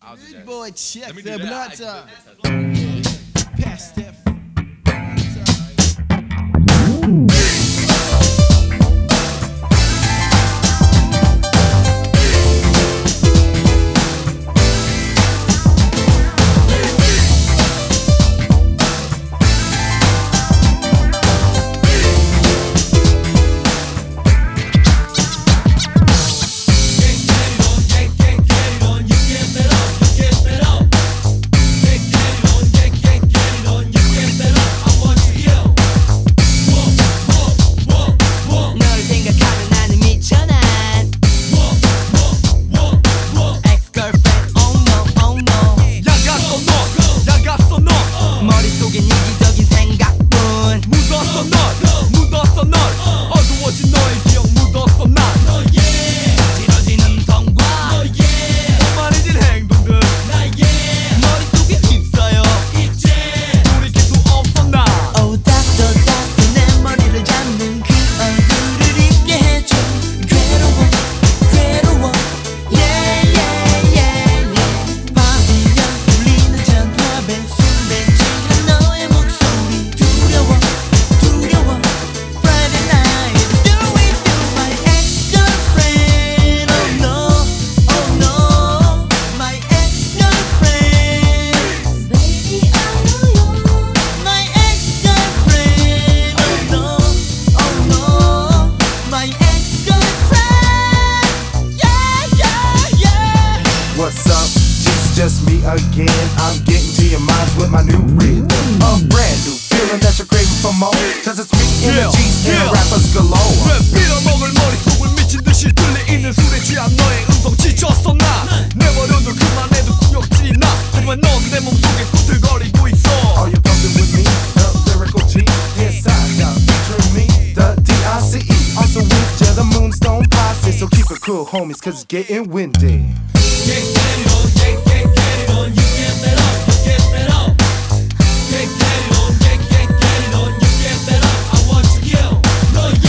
Good boy, check the that. blood. Pass that. What's up? It's just me again. I'm getting to your minds with my new rhythm. A brand new feeling that you're craving for more. Cause it's me and the G's and the rappers galore. 왜 빌어먹을 머릿속을 미친듯이 들리는 술에 취한 너의 음성 지쳤어 나 내버려둬 그만해도 구역질이 나 하지만 넌 내 몸속에 꿈틀거리고 있어. Are you bumping with me? The lyrical G inside now featuring me, the D-I-C-E. Also with ya, the Moonstone Posse. So keep it cool homies cause it's getting windy. Get it on, get it on, you get that up, you get that up. Get it on, get it on, you get that up. I want you kill. 너의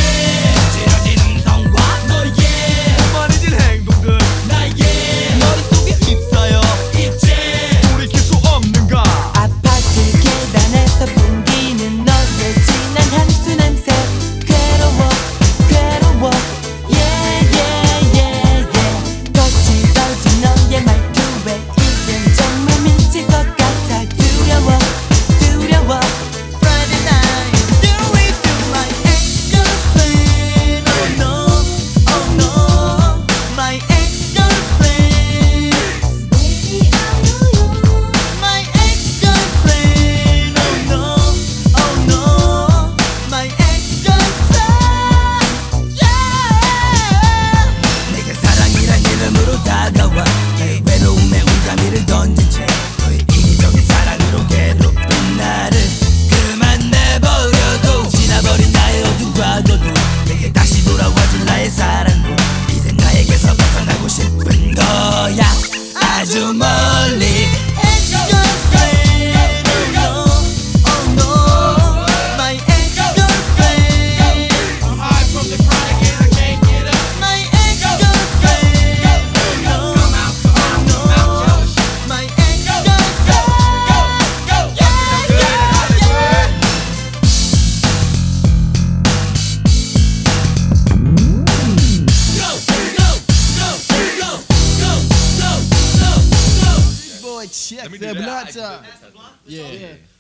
찌러지는 성과, 너의 오만해진 행동들, 나의 머릿속에 휩싸여 이제 돌이킬 수 없는가. 아파트 계단에서 풍기는 너의 진한 향수 냄새 괴로워 괴로워 yeah yeah yeah yeah 거칠어진 너의 말투에 이젠 정말 미칠 것 같아 두려워 두려워 Friday night do it to my ex-girlfriend oh no oh no my ex-girlfriend baby I know you my ex-girlfriend oh no my ex-girlfriend yeah 내게 사랑이란 이름으로 다가와 내 외로움에 온가미를 던진 채 너의 인위적인 사랑으로 괴롭힌 나를 그만 내버려둬. 지나버린 나의 어두운 과거도 내게 다시 돌아와줄 나의 사랑도 이제 나에게서 벗어나고 싶은 거야 아주 멀리. ex-girlfriend oh no my ex-girlfriend I'm high from the chronic and I can't get up. my ex-girlfriend oh no my ex-girlfriend yeah yeah yeah Good boy, check the blood. Yeah.